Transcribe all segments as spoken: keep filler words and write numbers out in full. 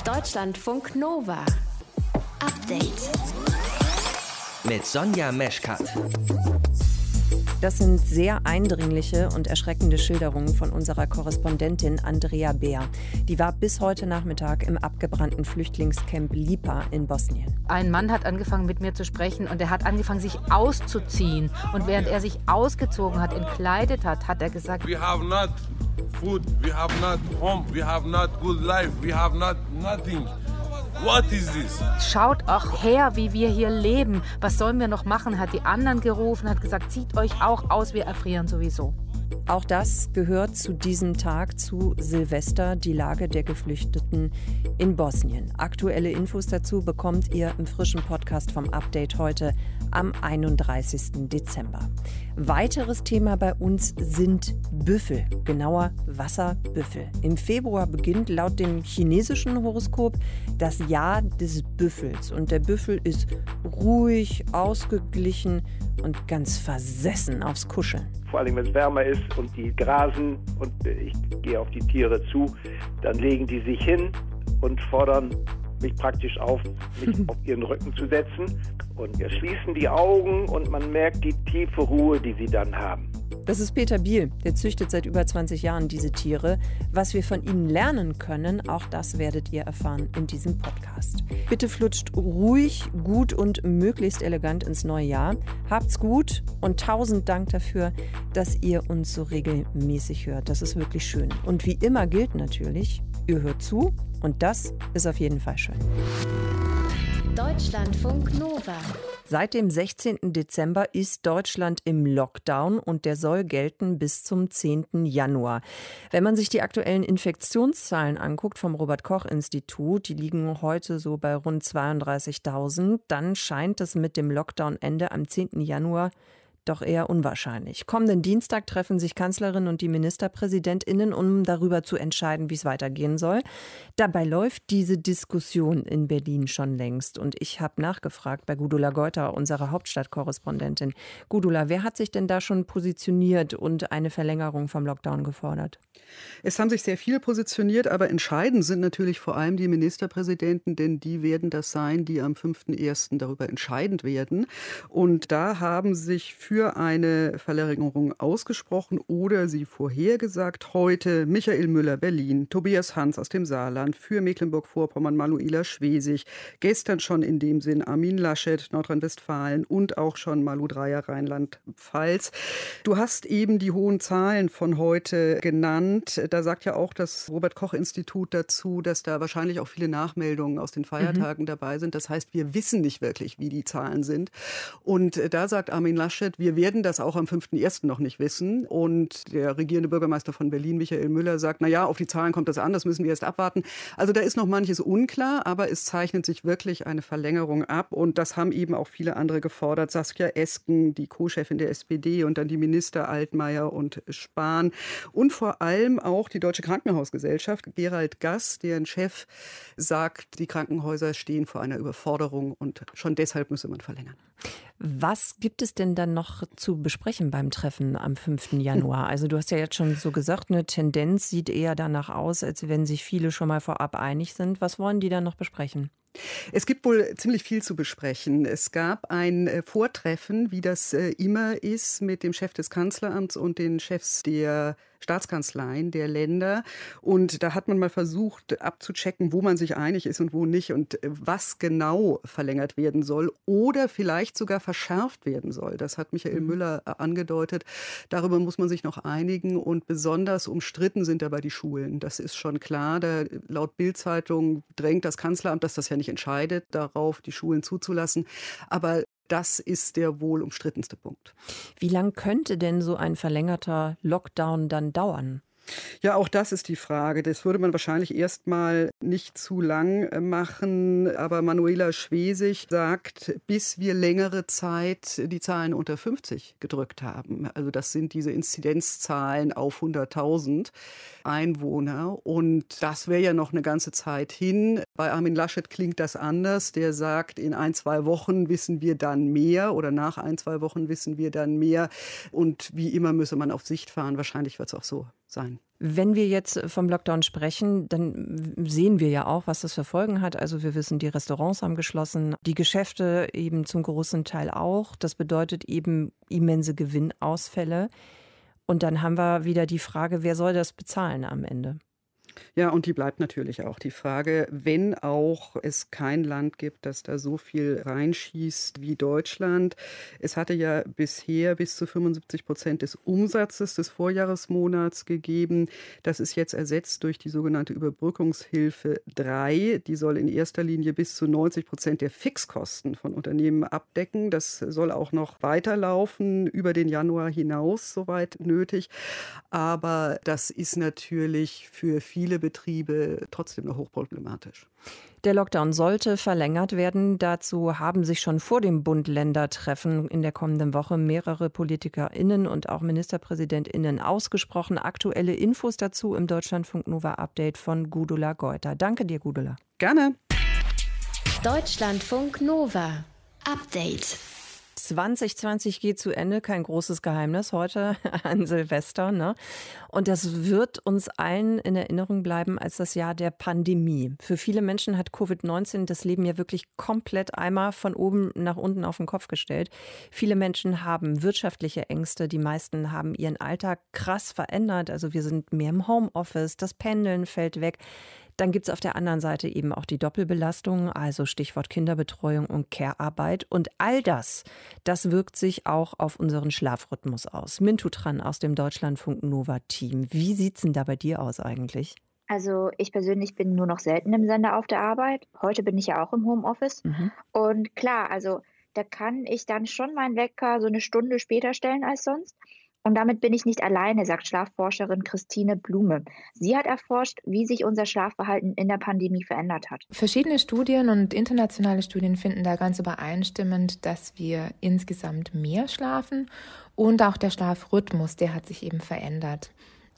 Deutschlandfunk Nova. Update. Mit Sonja Meschkat. Das sind sehr eindringliche und erschreckende Schilderungen von unserer Korrespondentin Andrea Beer. Die war bis heute Nachmittag im abgebrannten Flüchtlingscamp Lipa in Bosnien. Ein Mann hat angefangen mit mir zu sprechen und er hat angefangen sich auszuziehen. Und während er sich ausgezogen hat, entkleidet hat, hat er gesagt: We have not food, we have not home, we have not good life, we have not nothing. What is this? Schaut auch her, wie wir hier leben. Was sollen wir noch machen? Hat die anderen gerufen, hat gesagt, zieht euch auch aus, wir erfrieren sowieso. Auch das gehört zu diesem Tag, zu Silvester, die Lage der Geflüchteten in Bosnien. Aktuelle Infos dazu bekommt ihr im frischen Podcast vom Update heute am einunddreißigsten Dezember. Weiteres Thema bei uns sind Büffel, genauer Wasserbüffel. Im Februar beginnt laut dem chinesischen Horoskop das Jahr des Büffels. Und der Büffel ist ruhig, ausgeglichen und ganz versessen aufs Kuscheln. Vor allem, wenn es wärmer ist und die grasen und ich gehe auf die Tiere zu, dann legen die sich hin und fordern mich praktisch auf, mich auf ihren Rücken zu setzen. Und wir schließen die Augen und man merkt die tiefe Ruhe, die sie dann haben. Das ist Peter Biel, der züchtet seit über zwanzig Jahren diese Tiere. Was wir von ihnen lernen können, auch das werdet ihr erfahren in diesem Podcast. Bitte flutscht ruhig, gut und möglichst elegant ins neue Jahr. Habt's gut und tausend Dank dafür, dass ihr uns so regelmäßig hört. Das ist wirklich schön. Und wie immer gilt natürlich, ihr hört zu und das ist auf jeden Fall schön. Deutschlandfunk Nova. Seit dem sechzehnten Dezember ist Deutschland im Lockdown und der soll gelten bis zum zehnten Januar. Wenn man sich die aktuellen Infektionszahlen anguckt vom Robert-Koch-Institut, die liegen heute so bei rund zweiunddreißigtausend, dann scheint es mit dem Lockdown-Ende am zehnten Januar doch eher unwahrscheinlich. Kommenden Dienstag treffen sich Kanzlerin und die MinisterpräsidentInnen, um darüber zu entscheiden, wie es weitergehen soll. Dabei läuft diese Diskussion in Berlin schon längst. Und ich habe nachgefragt bei Gudula Geuter, unserer Hauptstadtkorrespondentin. Gudula, wer hat sich denn da schon positioniert und eine Verlängerung vom Lockdown gefordert? Es haben sich sehr viele positioniert, aber entscheidend sind natürlich vor allem die Ministerpräsidenten, denn die werden das sein, die am fünften ersten darüber entscheidend werden. Und da haben sich für für eine Verlängerung ausgesprochen oder sie vorhergesagt. Heute Michael Müller, Berlin, Tobias Hans aus dem Saarland, für Mecklenburg-Vorpommern Manuela Schwesig, gestern schon in dem Sinn Armin Laschet, Nordrhein-Westfalen und auch schon Malu Dreyer, Rheinland-Pfalz. Du hast eben die hohen Zahlen von heute genannt. Da sagt ja auch das Robert-Koch-Institut dazu, dass da wahrscheinlich auch viele Nachmeldungen aus den Feiertagen mhm. dabei sind. Das heißt, wir wissen nicht wirklich, wie die Zahlen sind. Und da sagt Armin Laschet, wir werden das auch am fünften ersten noch nicht wissen. Und der regierende Bürgermeister von Berlin, Michael Müller, sagt, na ja, auf die Zahlen kommt das an, das müssen wir erst abwarten. Also da ist noch manches unklar, aber es zeichnet sich wirklich eine Verlängerung ab. Und das haben eben auch viele andere gefordert. Saskia Esken, die Co-Chefin der S P D, und dann die Minister Altmaier und Spahn. Und vor allem auch die Deutsche Krankenhausgesellschaft, Gerald Gass, deren Chef sagt, die Krankenhäuser stehen vor einer Überforderung und schon deshalb müsse man verlängern. Was gibt es denn dann noch zu besprechen beim Treffen am fünften Januar? Also du hast ja jetzt schon so gesagt, eine Tendenz sieht eher danach aus, als wenn sich viele schon mal vorab einig sind. Was wollen die dann noch besprechen? Es gibt wohl ziemlich viel zu besprechen. Es gab ein Vortreffen, wie das immer ist, mit dem Chef des Kanzleramts und den Chefs der Staatskanzleien der Länder. Und da hat man mal versucht abzuchecken, wo man sich einig ist und wo nicht und was genau verlängert werden soll oder vielleicht sogar verschärft werden soll. Das hat Michael mhm. Müller angedeutet. Darüber muss man sich noch einigen und besonders umstritten sind dabei die Schulen. Das ist schon klar. Da, laut Bild-Zeitung drängt das Kanzleramt, dass das ja nicht entscheidet, darauf die Schulen zuzulassen. Aber das ist der wohl umstrittenste Punkt. Wie lang könnte denn so ein verlängerter Lockdown dann dauern? Ja, auch das ist die Frage. Das würde man wahrscheinlich erstmal nicht zu lang machen. Aber Manuela Schwesig sagt, bis wir längere Zeit die Zahlen unter fünfzig gedrückt haben. Also das sind diese Inzidenzzahlen auf hunderttausend Einwohner. Und das wäre ja noch eine ganze Zeit hin. Bei Armin Laschet klingt das anders. Der sagt, in ein, zwei Wochen wissen wir dann mehr oder nach ein, zwei Wochen wissen wir dann mehr. Und wie immer müsse man auf Sicht fahren. Wahrscheinlich wird es auch so sein. Wenn wir jetzt vom Lockdown sprechen, dann sehen wir ja auch, was das für Folgen hat. Also wir wissen, die Restaurants haben geschlossen, die Geschäfte eben zum großen Teil auch. Das bedeutet eben immense Gewinnausfälle. Und dann haben wir wieder die Frage, wer soll das bezahlen am Ende? Ja, und die bleibt natürlich auch die Frage, wenn auch es kein Land gibt, das da so viel reinschießt wie Deutschland. Es hatte ja bisher bis zu fünfundsiebzig Prozent des Umsatzes des Vorjahresmonats gegeben. Das ist jetzt ersetzt durch die sogenannte Überbrückungshilfe drei. Die soll in erster Linie bis zu neunzig Prozent der Fixkosten von Unternehmen abdecken. Das soll auch noch weiterlaufen, über den Januar hinaus, soweit nötig. Aber das ist natürlich für viele Viele Betriebe trotzdem noch hochproblematisch. Der Lockdown sollte verlängert werden. Dazu haben sich schon vor dem Bund-Länder-Treffen in der kommenden Woche mehrere PolitikerInnen und auch MinisterpräsidentInnen ausgesprochen. Aktuelle Infos dazu im Deutschlandfunk Nova Update von Gudula Geuter. Danke dir, Gudula. Gerne. Deutschlandfunk Nova Update. zwanzig zwanzig geht zu Ende, kein großes Geheimnis heute an Silvester, ne? Und das wird uns allen in Erinnerung bleiben als das Jahr der Pandemie. Für viele Menschen hat Covid neunzehn das Leben ja wirklich komplett einmal von oben nach unten auf den Kopf gestellt. Viele Menschen haben wirtschaftliche Ängste, die meisten haben ihren Alltag krass verändert. Also wir sind mehr im Homeoffice, das Pendeln fällt weg. Dann gibt es auf der anderen Seite eben auch die Doppelbelastung, also Stichwort Kinderbetreuung und Care-Arbeit. Und all das, das wirkt sich auch auf unseren Schlafrhythmus aus. Mintu Tran aus dem Deutschlandfunk Nova-Team. Wie sieht es denn da bei dir aus eigentlich? Also ich persönlich bin nur noch selten im Sender auf der Arbeit. Heute bin ich ja auch im Homeoffice. Mhm. Und klar, also da kann ich dann schon meinen Wecker so eine Stunde später stellen als sonst. Und damit bin ich nicht alleine, sagt Schlafforscherin Christine Blume. Sie hat erforscht, wie sich unser Schlafverhalten in der Pandemie verändert hat. Verschiedene Studien und internationale Studien finden da ganz übereinstimmend, dass wir insgesamt mehr schlafen und auch der Schlafrhythmus, der hat sich eben verändert.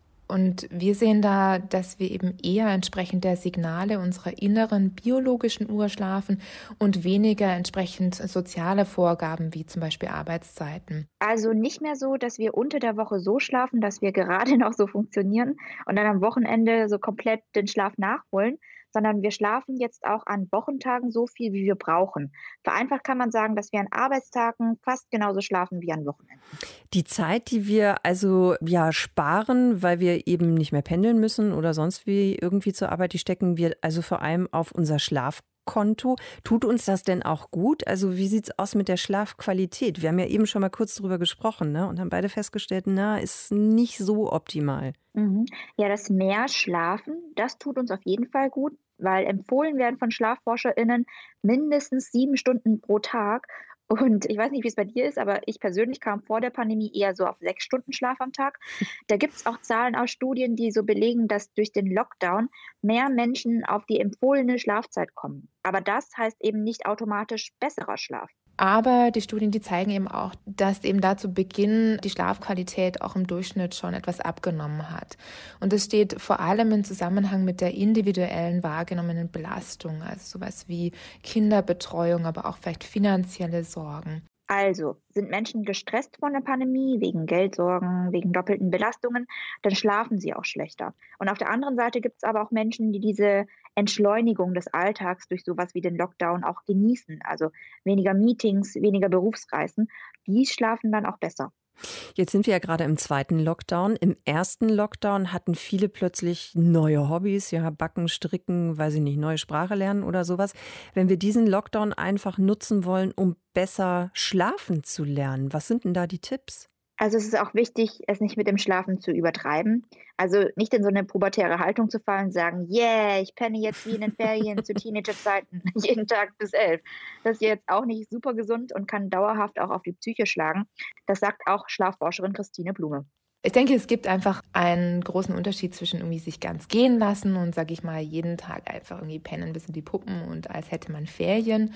Und wir sehen da, dass wir eben eher entsprechend der Signale unserer inneren biologischen Uhr schlafen und weniger entsprechend soziale Vorgaben wie zum Beispiel Arbeitszeiten. Also nicht mehr so, dass wir unter der Woche so schlafen, dass wir gerade noch so funktionieren und dann am Wochenende so komplett den Schlaf nachholen, sondern wir schlafen jetzt auch an Wochentagen so viel, wie wir brauchen. Vereinfacht kann man sagen, dass wir an Arbeitstagen fast genauso schlafen wie an Wochenenden. Die Zeit, die wir also ja sparen, weil wir eben nicht mehr pendeln müssen oder sonst wie irgendwie zur Arbeit, die stecken wir also vor allem auf unser Schlafkonto. Tut uns das denn auch gut? Also wie sieht es aus mit der Schlafqualität? Wir haben ja eben schon mal kurz drüber gesprochen, ne? Und haben beide festgestellt, na, ist nicht so optimal. Mhm. Ja, das mehr Schlafen, das tut uns auf jeden Fall gut, weil empfohlen werden von SchlafforscherInnen mindestens sieben Stunden pro Tag. Und ich weiß nicht, wie es bei dir ist, aber ich persönlich kam vor der Pandemie eher so auf sechs Stunden Schlaf am Tag. Da gibt es auch Zahlen aus Studien, die so belegen, dass durch den Lockdown mehr Menschen auf die empfohlene Schlafzeit kommen. Aber das heißt eben nicht automatisch besserer Schlaf. Aber die Studien, die zeigen eben auch, dass eben da zu Beginn die Schlafqualität auch im Durchschnitt schon etwas abgenommen hat. Und das steht vor allem im Zusammenhang mit der individuellen wahrgenommenen Belastung, also sowas wie Kinderbetreuung, aber auch vielleicht finanzielle Sorgen. Also, sind Menschen gestresst von der Pandemie, wegen Geldsorgen, wegen doppelten Belastungen, dann schlafen sie auch schlechter. Und auf der anderen Seite gibt es aber auch Menschen, die diese Entschleunigung des Alltags durch sowas wie den Lockdown auch genießen. Also weniger Meetings, weniger Berufsreisen, die schlafen dann auch besser. Jetzt sind wir ja gerade im zweiten Lockdown. Im ersten Lockdown hatten viele plötzlich neue Hobbys, ja, backen, stricken, weiß ich nicht, neue Sprache lernen oder sowas. Wenn wir diesen Lockdown einfach nutzen wollen, um besser schlafen zu lernen, was sind denn da die Tipps? Also es ist auch wichtig, es nicht mit dem Schlafen zu übertreiben. Also nicht in so eine pubertäre Haltung zu fallen und sagen, yeah, ich penne jetzt wie in den Ferien zu Teenagerzeiten jeden Tag bis elf. Das ist jetzt auch nicht super gesund und kann dauerhaft auch auf die Psyche schlagen. Das sagt auch Schlafforscherin Christine Blume. Ich denke, es gibt einfach einen großen Unterschied zwischen irgendwie sich ganz gehen lassen und, sag ich mal, jeden Tag einfach irgendwie pennen bis in die Puppen und als hätte man Ferien.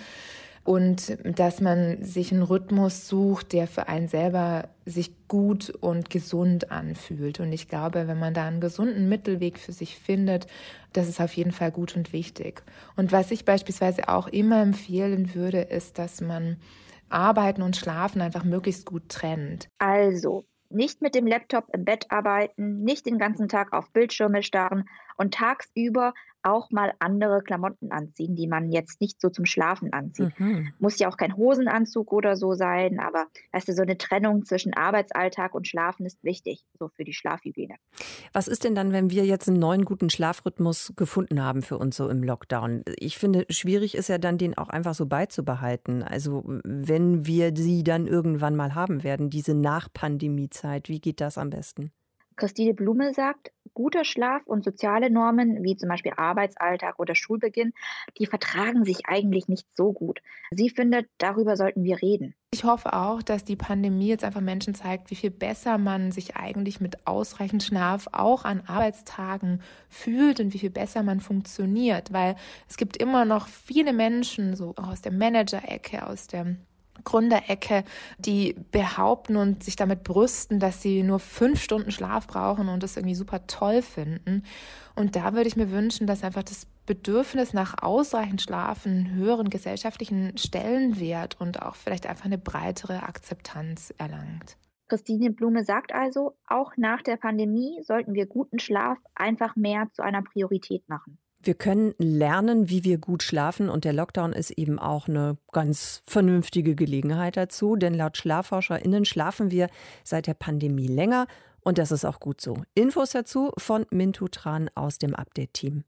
Und dass man sich einen Rhythmus sucht, der für einen selber sich gut und gesund anfühlt. Und ich glaube, wenn man da einen gesunden Mittelweg für sich findet, das ist auf jeden Fall gut und wichtig. Und was ich beispielsweise auch immer empfehlen würde, ist, dass man Arbeiten und Schlafen einfach möglichst gut trennt. Also, Nicht mit dem Laptop im Bett arbeiten, nicht den ganzen Tag auf Bildschirme starren und tagsüber auch mal andere Klamotten anziehen, die man jetzt nicht so zum Schlafen anzieht. Mhm. Muss ja auch kein Hosenanzug oder so sein, aber weißt du, so eine Trennung zwischen Arbeitsalltag und Schlafen ist wichtig, so für die Schlafhygiene. Was ist denn dann, wenn wir jetzt einen neuen guten Schlafrhythmus gefunden haben für uns so im Lockdown? Ich finde, schwierig ist ja dann, den auch einfach so beizubehalten. Also wenn wir sie dann irgendwann mal haben werden, diese Nach-Pandemie-Zeit, wie geht das am besten? Christine Blume sagt, guter Schlaf und soziale Normen, wie zum Beispiel Arbeitsalltag oder Schulbeginn, die vertragen sich eigentlich nicht so gut. Sie findet, darüber sollten wir reden. Ich hoffe auch, dass die Pandemie jetzt einfach Menschen zeigt, wie viel besser man sich eigentlich mit ausreichend Schlaf auch an Arbeitstagen fühlt und wie viel besser man funktioniert. Weil es gibt immer noch viele Menschen, so auch aus der Manager-Ecke, aus der Gründerecke, die behaupten und sich damit brüsten, dass sie nur fünf Stunden Schlaf brauchen und das irgendwie super toll finden. Und da würde ich mir wünschen, dass einfach das Bedürfnis nach ausreichend Schlaf einen höheren gesellschaftlichen Stellenwert und auch vielleicht einfach eine breitere Akzeptanz erlangt. Christine Blume sagt also, auch nach der Pandemie sollten wir guten Schlaf einfach mehr zu einer Priorität machen. Wir können lernen, wie wir gut schlafen, und der Lockdown ist eben auch eine ganz vernünftige Gelegenheit dazu, denn laut SchlafforscherInnen schlafen wir seit der Pandemie länger, und das ist auch gut so. Infos dazu von Mintu Tran aus dem Update-Team.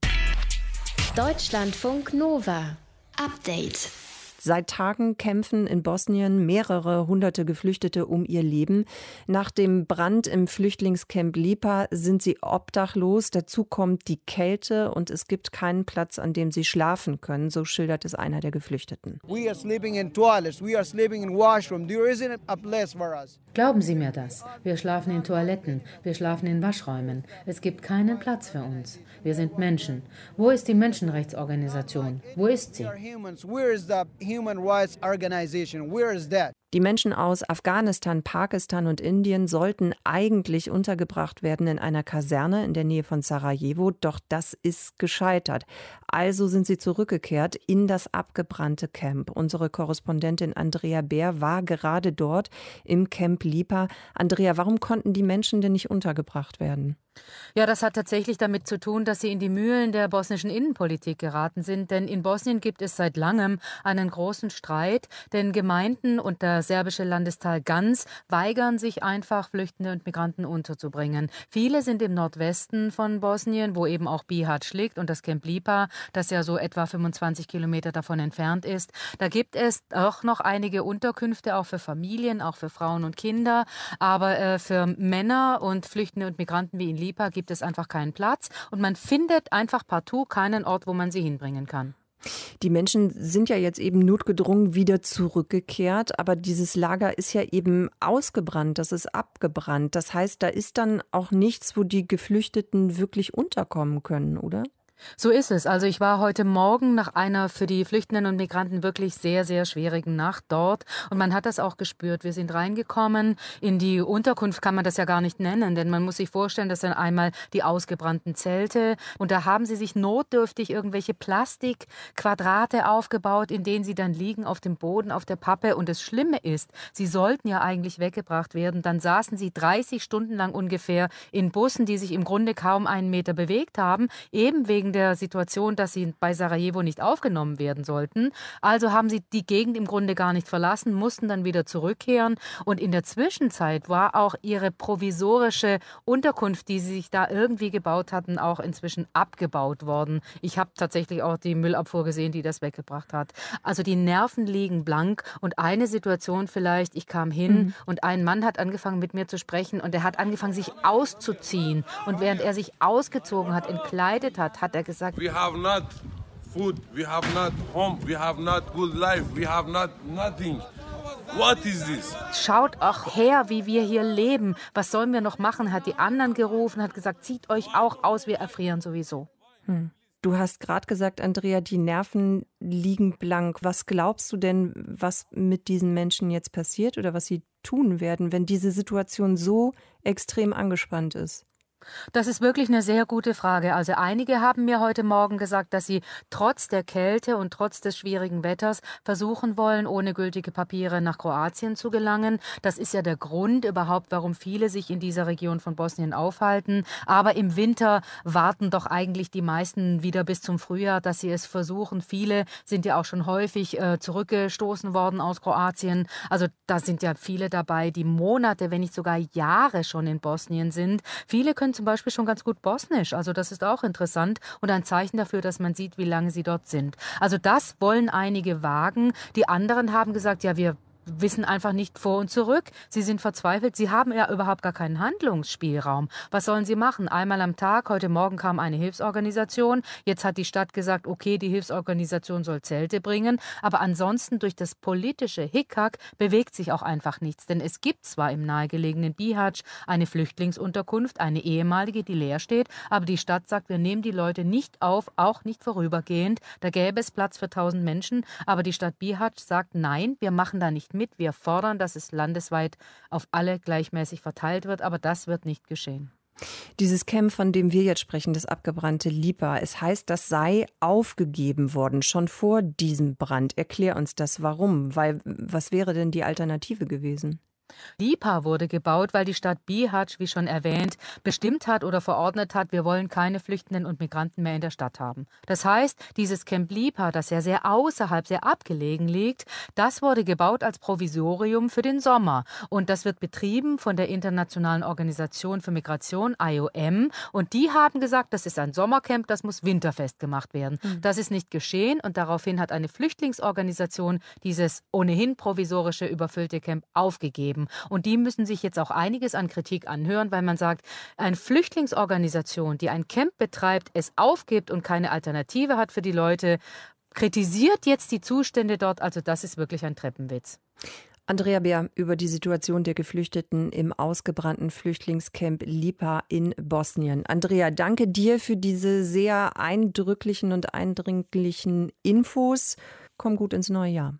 Deutschlandfunk Nova. Update. Seit Tagen kämpfen in Bosnien mehrere hunderte Geflüchtete um ihr Leben. Nach dem Brand im Flüchtlingscamp Lipa sind sie obdachlos. Dazu kommt die Kälte und es gibt keinen Platz, an dem sie schlafen können. So schildert es einer der Geflüchteten. We are sleeping in toilets. We are sleeping in washroom. There isn't a place for us. Glauben Sie mir das. Wir schlafen in Toiletten. Wir schlafen in Waschräumen. Es gibt keinen Platz für uns. Wir sind Menschen. Wo ist die Menschenrechtsorganisation? Wo ist sie? Human Rights Organization. Where is that? Die Menschen aus Afghanistan, Pakistan und Indien sollten eigentlich untergebracht werden in einer Kaserne in der Nähe von Sarajevo, doch das ist gescheitert. Also sind sie zurückgekehrt in das abgebrannte Camp. Unsere Korrespondentin Andrea Bär war gerade dort im Camp Lipa. Andrea, warum konnten die Menschen denn nicht untergebracht werden? Ja, das hat tatsächlich damit zu tun, dass sie in die Mühlen der bosnischen Innenpolitik geraten sind. Denn in Bosnien gibt es seit langem einen großen Streit. Denn Gemeinden und der serbische Landesteil Ganz weigern sich einfach, Flüchtende und Migranten unterzubringen. Viele sind im Nordwesten von Bosnien, wo eben auch Bihać liegt, und das Camp Lipa, das ja so etwa fünfundzwanzig Kilometer davon entfernt ist. Da gibt es auch noch einige Unterkünfte, auch für Familien, auch für Frauen und Kinder. Aber äh, für Männer und Flüchtende und Migranten wie in Lipa gibt es einfach keinen Platz. Und man findet einfach partout keinen Ort, wo man sie hinbringen kann. Die Menschen sind ja jetzt eben notgedrungen wieder zurückgekehrt, aber dieses Lager ist ja eben ausgebrannt, das ist abgebrannt. Das heißt, da ist dann auch nichts, wo die Geflüchteten wirklich unterkommen können, oder? So ist es. Also ich war heute Morgen nach einer für die Flüchtenden und Migranten wirklich sehr, sehr schwierigen Nacht dort. Und man hat das auch gespürt. Wir sind reingekommen. In die Unterkunft kann man das ja gar nicht nennen, denn man muss sich vorstellen, das sind einmal die ausgebrannten Zelte. Und da haben sie sich notdürftig irgendwelche Plastikquadrate aufgebaut, in denen sie dann liegen auf dem Boden, auf der Pappe. Und das Schlimme ist, sie sollten ja eigentlich weggebracht werden. Dann saßen sie dreißig Stunden lang ungefähr in Bussen, die sich im Grunde kaum einen Meter bewegt haben, eben wegen der Situation, dass sie bei Sarajevo nicht aufgenommen werden sollten. Also haben sie die Gegend im Grunde gar nicht verlassen, mussten dann wieder zurückkehren. Und in der Zwischenzeit war auch ihre provisorische Unterkunft, die sie sich da irgendwie gebaut hatten, auch inzwischen abgebaut worden. Ich habe tatsächlich auch die Müllabfuhr gesehen, die das weggebracht hat. Also die Nerven liegen blank. Und eine Situation vielleicht, ich kam hin mhm. und ein Mann hat angefangen mit mir zu sprechen und er hat angefangen, sich auszuziehen. Und während er sich ausgezogen hat, entkleidet hat, hat er gesagt, we have not food, we have not home, we have not good life, we have not nothing. What is this? Schaut auch her, wie wir hier leben. Was sollen wir noch machen? Hat die anderen gerufen, hat gesagt, zieht euch auch aus, wir erfrieren sowieso. Hm. Du hast gerade gesagt, Andrea, die Nerven liegen blank. Was glaubst du denn, was mit diesen Menschen jetzt passiert oder was sie tun werden, wenn diese Situation so extrem angespannt ist? Das ist wirklich eine sehr gute Frage. Also einige haben mir heute Morgen gesagt, dass sie trotz der Kälte und trotz des schwierigen Wetters versuchen wollen, ohne gültige Papiere nach Kroatien zu gelangen. Das ist ja der Grund überhaupt, warum viele sich in dieser Region von Bosnien aufhalten. Aber im Winter warten doch eigentlich die meisten wieder bis zum Frühjahr, dass sie es versuchen. Viele sind ja auch schon häufig äh, zurückgestoßen worden aus Kroatien. Also da sind ja viele dabei, die Monate, wenn nicht sogar Jahre schon in Bosnien sind. Viele können zum Beispiel schon ganz gut Bosnisch, also das ist auch interessant und ein Zeichen dafür, dass man sieht, wie lange sie dort sind. Also das wollen einige wagen. Die anderen haben gesagt, ja, wir wissen einfach nicht vor und zurück. Sie sind verzweifelt. Sie haben ja überhaupt gar keinen Handlungsspielraum. Was sollen sie machen? Einmal am Tag. Heute Morgen kam eine Hilfsorganisation. Jetzt hat die Stadt gesagt, okay, die Hilfsorganisation soll Zelte bringen. Aber ansonsten durch das politische Hickhack bewegt sich auch einfach nichts. Denn es gibt zwar im nahegelegenen Bihać eine Flüchtlingsunterkunft, eine ehemalige, die leer steht. Aber die Stadt sagt, wir nehmen die Leute nicht auf, auch nicht vorübergehend. Da gäbe es Platz für tausend Menschen. Aber die Stadt Bihać sagt, nein, wir machen da nicht mit. Wir fordern, dass es landesweit auf alle gleichmäßig verteilt wird, aber das wird nicht geschehen. Dieses Camp, von dem wir jetzt sprechen, das abgebrannte Lipa, es heißt, das sei aufgegeben worden, schon vor diesem Brand. Erklär uns das, warum, weil was wäre denn die Alternative gewesen? Lipa wurde gebaut, weil die Stadt Bihać, wie schon erwähnt, bestimmt hat oder verordnet hat, wir wollen keine Flüchtenden und Migranten mehr in der Stadt haben. Das heißt, dieses Camp Lipa, das ja sehr außerhalb, sehr abgelegen liegt, das wurde gebaut als Provisorium für den Sommer. Und das wird betrieben von der Internationalen Organisation für Migration, I O M. Und die haben gesagt, das ist ein Sommercamp, das muss winterfest gemacht werden. Mhm. Das ist nicht geschehen und daraufhin hat eine Flüchtlingsorganisation dieses ohnehin provisorische, überfüllte Camp aufgegeben. Und die müssen sich jetzt auch einiges an Kritik anhören, weil man sagt, eine Flüchtlingsorganisation, die ein Camp betreibt, es aufgibt und keine Alternative hat für die Leute, kritisiert jetzt die Zustände dort. Also das ist wirklich ein Treppenwitz. Andrea Beer über die Situation der Geflüchteten im ausgebrannten Flüchtlingscamp Lipa in Bosnien. Andrea, danke dir für diese sehr eindrücklichen und eindringlichen Infos. Komm gut ins neue Jahr.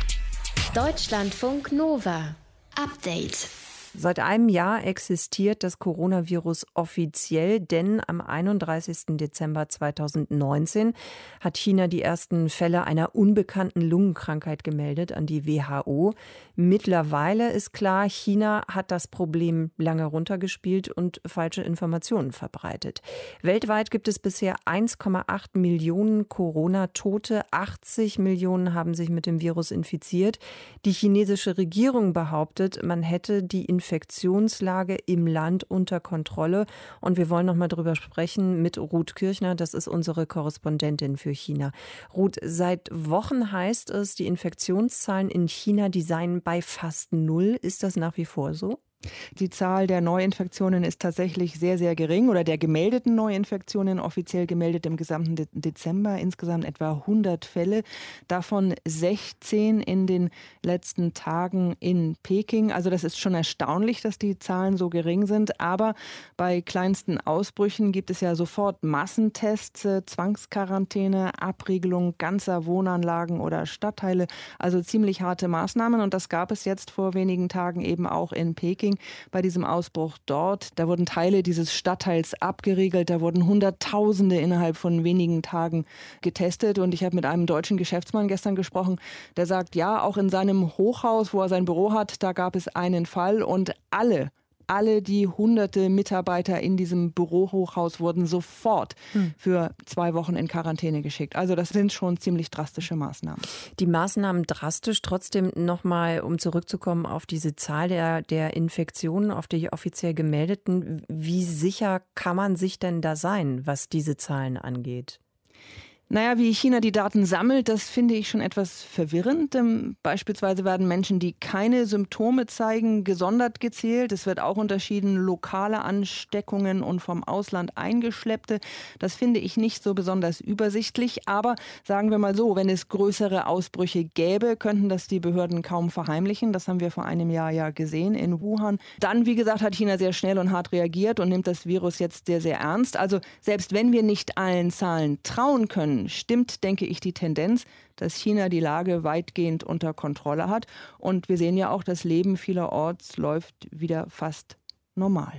Deutschlandfunk Nova. Update. Seit einem Jahr existiert das Coronavirus offiziell, denn am einunddreißigsten Dezember zweitausendneunzehn hat China die ersten Fälle einer unbekannten Lungenkrankheit gemeldet an die W H O. Mittlerweile ist klar, China hat das Problem lange runtergespielt und falsche Informationen verbreitet. Weltweit gibt es bisher eins Komma acht Millionen Corona-Tote, achtzig Millionen haben sich mit dem Virus infiziert. Die chinesische Regierung behauptet, man hätte die Infektionslage im Land unter Kontrolle. Und wir wollen noch mal drüber sprechen mit Ruth Kirchner. Das ist unsere Korrespondentin für China. Ruth, seit Wochen heißt es, die Infektionszahlen in China, die seien bei fast null. Ist das nach wie vor so? Die Zahl der Neuinfektionen ist tatsächlich sehr, sehr gering oder der gemeldeten Neuinfektionen, offiziell gemeldet im gesamten De- Dezember, insgesamt etwa hundert Fälle, davon sechzehn in den letzten Tagen in Peking. Also das ist schon erstaunlich, dass die Zahlen so gering sind, aber bei kleinsten Ausbrüchen gibt es ja sofort Massentests, äh, Zwangsquarantäne, Abriegelung ganzer Wohnanlagen oder Stadtteile, also ziemlich harte Maßnahmen und das gab es jetzt vor wenigen Tagen eben auch in Peking. Bei diesem Ausbruch dort, da wurden Teile dieses Stadtteils abgeriegelt, da wurden Hunderttausende innerhalb von wenigen Tagen getestet und ich habe mit einem deutschen Geschäftsmann gestern gesprochen, der sagt, ja, auch in seinem Hochhaus, wo er sein Büro hat, da gab es einen Fall und alle Alle die hunderte Mitarbeiter in diesem Bürohochhaus wurden sofort hm. für zwei Wochen in Quarantäne geschickt. Also das sind schon ziemlich drastische Maßnahmen. Die Maßnahmen drastisch, trotzdem nochmal, um zurückzukommen auf diese Zahl der, der Infektionen, auf die offiziell gemeldeten. Wie sicher kann man sich denn da sein, was diese Zahlen angeht? Naja, wie China die Daten sammelt, das finde ich schon etwas verwirrend. Ähm, beispielsweise werden Menschen, die keine Symptome zeigen, gesondert gezählt. Es wird auch unterschieden, lokale Ansteckungen und vom Ausland eingeschleppte. Das finde ich nicht so besonders übersichtlich. Aber sagen wir mal so, wenn es größere Ausbrüche gäbe, könnten das die Behörden kaum verheimlichen. Das haben wir vor einem Jahr ja gesehen in Wuhan. Dann, wie gesagt, hat China sehr schnell und hart reagiert und nimmt das Virus jetzt sehr, sehr ernst. Also selbst wenn wir nicht allen Zahlen trauen können, stimmt, denke ich, die Tendenz, dass China die Lage weitgehend unter Kontrolle hat. Und wir sehen ja auch, das Leben vielerorts läuft wieder fast normal.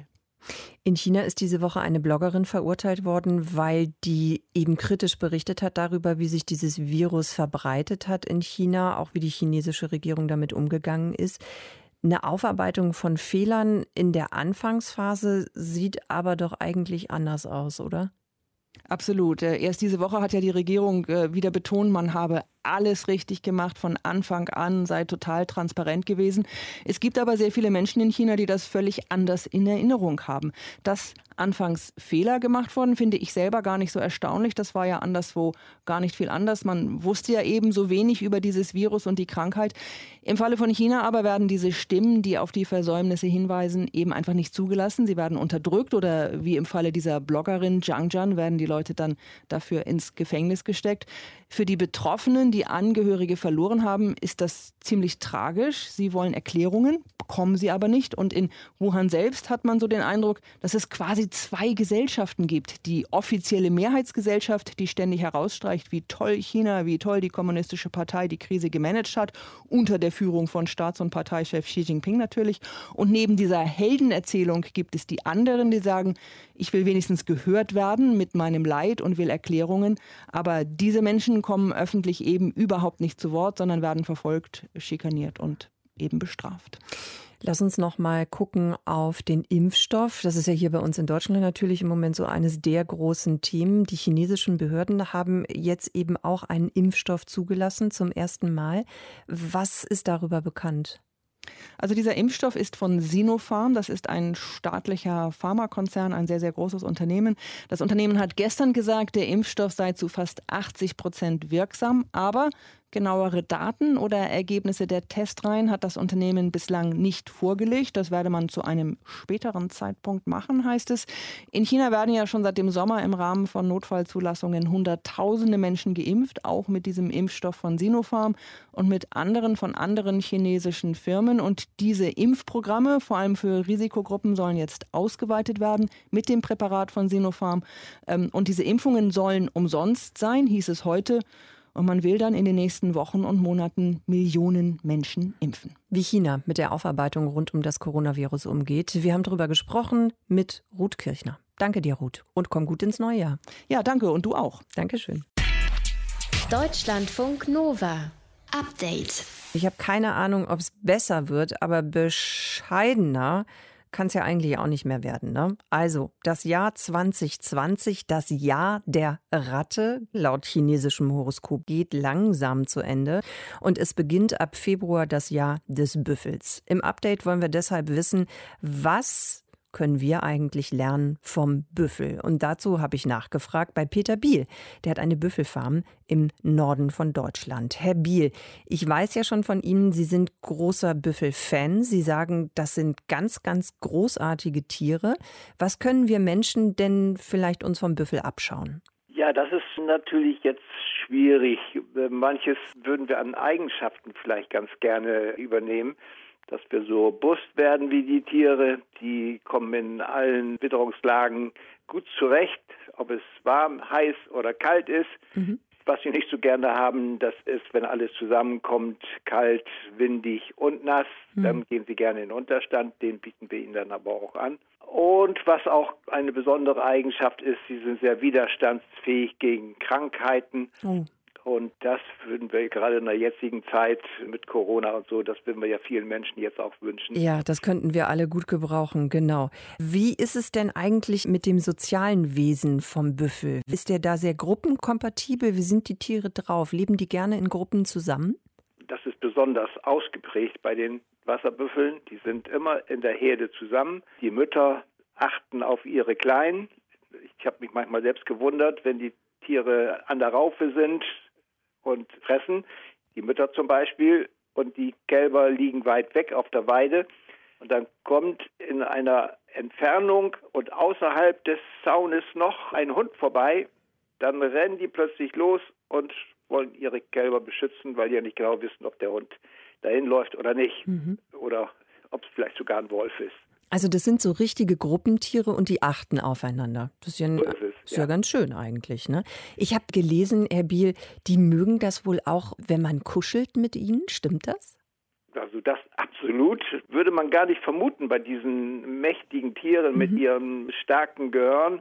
In China ist diese Woche eine Bloggerin verurteilt worden, weil die eben kritisch berichtet hat darüber, wie sich dieses Virus verbreitet hat in China, auch wie die chinesische Regierung damit umgegangen ist. Eine Aufarbeitung von Fehlern in der Anfangsphase sieht aber doch eigentlich anders aus, oder? Absolut. Erst diese Woche hat ja die Regierung wieder betont, man habe alles richtig gemacht von Anfang an, sei total transparent gewesen. Es gibt aber sehr viele Menschen in China, die das völlig anders in Erinnerung haben. Dass anfangs Fehler gemacht wurden, finde ich selber gar nicht so erstaunlich. Das war ja anderswo gar nicht viel anders. Man wusste ja eben so wenig über dieses Virus und die Krankheit. Im Falle von China aber werden diese Stimmen, die auf die Versäumnisse hinweisen, eben einfach nicht zugelassen. Sie werden unterdrückt oder wie im Falle dieser Bloggerin Zhang Zhan werden die Leute dann dafür ins Gefängnis gesteckt. Für die Betroffenen, die Angehörige verloren haben, ist das ziemlich tragisch. Sie wollen Erklärungen, bekommen sie aber nicht. Und in Wuhan selbst hat man so den Eindruck, dass es quasi zwei Gesellschaften gibt. Die offizielle Mehrheitsgesellschaft, die ständig herausstreicht, wie toll China, wie toll die Kommunistische Partei die Krise gemanagt hat, unter der Führung von Staats- und Parteichef Xi Jinping natürlich. Und neben dieser Heldenerzählung gibt es die anderen, die sagen, ich will wenigstens gehört werden mit meinem Leid und will Erklärungen. Aber diese Menschen kommen öffentlich eben überhaupt nicht zu Wort, sondern werden verfolgt, schikaniert und eben bestraft. Lass uns noch mal gucken auf den Impfstoff. Das ist ja hier bei uns in Deutschland natürlich im Moment so eines der großen Themen. Die chinesischen Behörden haben jetzt eben auch einen Impfstoff zugelassen zum ersten Mal. Was ist darüber bekannt? Also dieser Impfstoff ist von Sinopharm, das ist ein staatlicher Pharmakonzern, ein sehr, sehr großes Unternehmen. Das Unternehmen hat gestern gesagt, der Impfstoff sei zu fast achtzig Prozent wirksam, aber genauere Daten oder Ergebnisse der Testreihen hat das Unternehmen bislang nicht vorgelegt. Das werde man zu einem späteren Zeitpunkt machen, heißt es. In China werden ja schon seit dem Sommer im Rahmen von Notfallzulassungen Hunderttausende Menschen geimpft, auch mit diesem Impfstoff von Sinopharm und mit anderen von anderen chinesischen Firmen. Und diese Impfprogramme, vor allem für Risikogruppen, sollen jetzt ausgeweitet werden mit dem Präparat von Sinopharm. Und diese Impfungen sollen umsonst sein, hieß es heute. Und man will dann in den nächsten Wochen und Monaten Millionen Menschen impfen. Wie China mit der Aufarbeitung rund um das Coronavirus umgeht. Wir haben darüber gesprochen mit Ruth Kirchner. Danke dir, Ruth. Und komm gut ins neue Jahr. Ja, danke. Und du auch. Dankeschön. Deutschlandfunk Nova. Update. Ich habe keine Ahnung, ob es besser wird, aber bescheidener kann es ja eigentlich auch nicht mehr werden, ne? Also, das Jahr zwanzig zwanzig, das Jahr der Ratte, laut chinesischem Horoskop, geht langsam zu Ende. Und es beginnt ab Februar das Jahr des Büffels. Im Update wollen wir deshalb wissen, was können wir eigentlich lernen vom Büffel? Und dazu habe ich nachgefragt bei Peter Biel. Der hat eine Büffelfarm im Norden von Deutschland. Herr Biel, ich weiß ja schon von Ihnen, Sie sind großer Büffelfan. Sie sagen, das sind ganz, ganz großartige Tiere. Was können wir Menschen denn vielleicht uns vom Büffel abschauen? Ja, das ist natürlich jetzt schwierig. Manches würden wir an Eigenschaften vielleicht ganz gerne übernehmen. Dass wir so robust werden wie die Tiere, die kommen in allen Witterungslagen gut zurecht, ob es warm, heiß oder kalt ist. Mhm. Was sie nicht so gerne haben, das ist, wenn alles zusammenkommt, kalt, windig und nass, mhm. dann gehen sie gerne in den Unterstand, den bieten wir ihnen dann aber auch an. Und was auch eine besondere Eigenschaft ist, sie sind sehr widerstandsfähig gegen Krankheiten. Oh. Und das würden wir gerade in der jetzigen Zeit mit Corona und so, das würden wir ja vielen Menschen jetzt auch wünschen. Ja, das könnten wir alle gut gebrauchen, genau. Wie ist es denn eigentlich mit dem sozialen Wesen vom Büffel? Ist der da sehr gruppenkompatibel? Wie sind die Tiere drauf? Leben die gerne in Gruppen zusammen? Das ist besonders ausgeprägt bei den Wasserbüffeln. Die sind immer in der Herde zusammen. Die Mütter achten auf ihre Kleinen. Ich habe mich manchmal selbst gewundert, wenn die Tiere an der Raufe sind und fressen, die Mütter zum Beispiel, und die Kälber liegen weit weg auf der Weide. Und dann kommt in einer Entfernung und außerhalb des Zaunes noch ein Hund vorbei. Dann rennen die plötzlich los und wollen ihre Kälber beschützen, weil die ja nicht genau wissen, ob der Hund dahin läuft oder nicht. Mhm. Oder ob es vielleicht sogar ein Wolf ist. Also das sind so richtige Gruppentiere und die achten aufeinander. Das ist ja, ein, so ist es, ist ja. ja ganz schön eigentlich, ne? Ich habe gelesen, Herr Biel, die mögen das wohl auch, wenn man kuschelt mit ihnen. Stimmt das? Also das absolut würde man gar nicht vermuten bei diesen mächtigen Tieren mit mhm. ihrem starken Gehirn.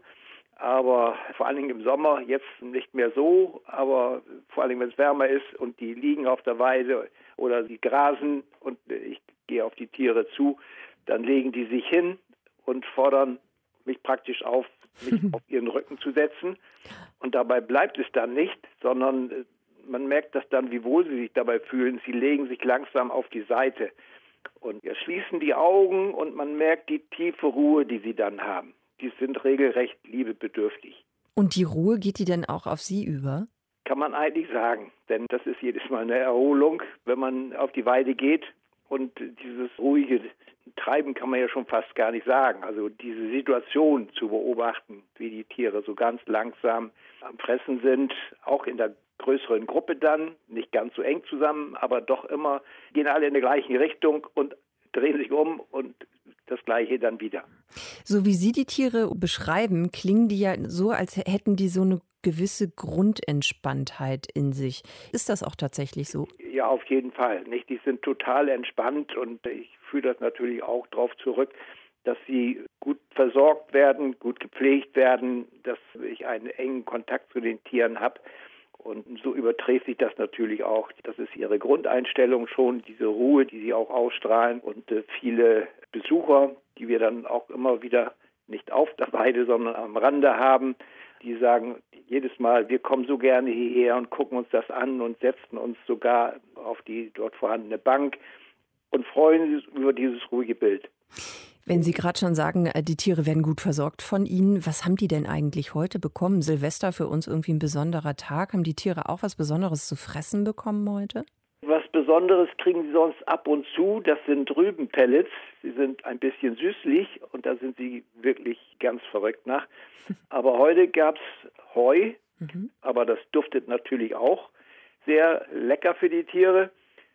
Aber vor allen Dingen im Sommer, jetzt nicht mehr so, aber vor allen Dingen, wenn es wärmer ist und die liegen auf der Weide oder sie grasen und ich gehe auf die Tiere zu, dann legen die sich hin und fordern mich praktisch auf, mich auf ihren Rücken zu setzen. Und dabei bleibt es dann nicht, sondern man merkt das dann, wie wohl sie sich dabei fühlen. Sie legen sich langsam auf die Seite und wir schließen die Augen und man merkt die tiefe Ruhe, die sie dann haben. Die sind regelrecht liebebedürftig. Und die Ruhe, geht die denn auch auf Sie über? Kann man eigentlich sagen, denn das ist jedes Mal eine Erholung, wenn man auf die Weide geht. Und dieses ruhige Treiben kann man ja schon fast gar nicht sagen. Also diese Situation zu beobachten, wie die Tiere so ganz langsam am Fressen sind, auch in der größeren Gruppe dann, nicht ganz so eng zusammen, aber doch immer, gehen alle in der gleichen Richtung und drehen sich um und das Gleiche dann wieder. So wie Sie die Tiere beschreiben, klingen die ja so, als hätten die so eine gewisse Grundentspanntheit in sich. Ist das auch tatsächlich so? Ja, auf jeden Fall. Nicht? Die sind total entspannt und ich führe das natürlich auch darauf zurück, dass sie gut versorgt werden, gut gepflegt werden, dass ich einen engen Kontakt zu den Tieren habe. Und so überträgt sich das natürlich auch. Das ist ihre Grundeinstellung schon, diese Ruhe, die sie auch ausstrahlen. Und äh, viele Besucher, die wir dann auch immer wieder nicht auf der Weide, sondern am Rande haben, die sagen jedes Mal, wir kommen so gerne hierher und gucken uns das an und setzen uns sogar auf die dort vorhandene Bank und freuen sich über dieses ruhige Bild. Wenn Sie gerade schon sagen, die Tiere werden gut versorgt von Ihnen, was haben die denn eigentlich heute bekommen? Silvester für uns irgendwie ein besonderer Tag. Haben die Tiere auch was Besonderes zu fressen bekommen heute? Was Besonderes kriegen sie sonst ab und zu. Das sind Rübenpellets. Sie sind ein bisschen süßlich und da sind sie wirklich ganz verrückt nach. Aber heute gab es Heu, mhm. aber das duftet natürlich auch sehr lecker für die Tiere.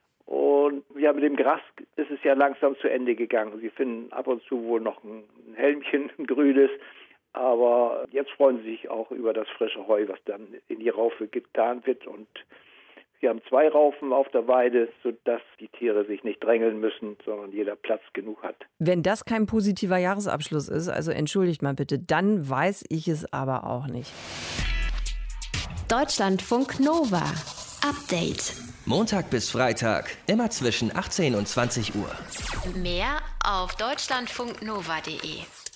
Und ja, mit dem Gras ist es ja langsam zu Ende gegangen. Sie finden ab und zu wohl noch ein Helmchen, ein grünes. Aber jetzt freuen sie sich auch über das frische Heu, was dann in die Raufe getan wird. Und wir haben zwei Raufen auf der Weide, sodass die Tiere sich nicht drängeln müssen, sondern jeder Platz genug hat. Wenn das kein positiver Jahresabschluss ist, also entschuldigt mal bitte, dann weiß ich es aber auch nicht. Deutschlandfunk Nova. Update. Montag bis Freitag, immer zwischen achtzehn und zwanzig Uhr. Mehr auf deutschlandfunknova punkt de.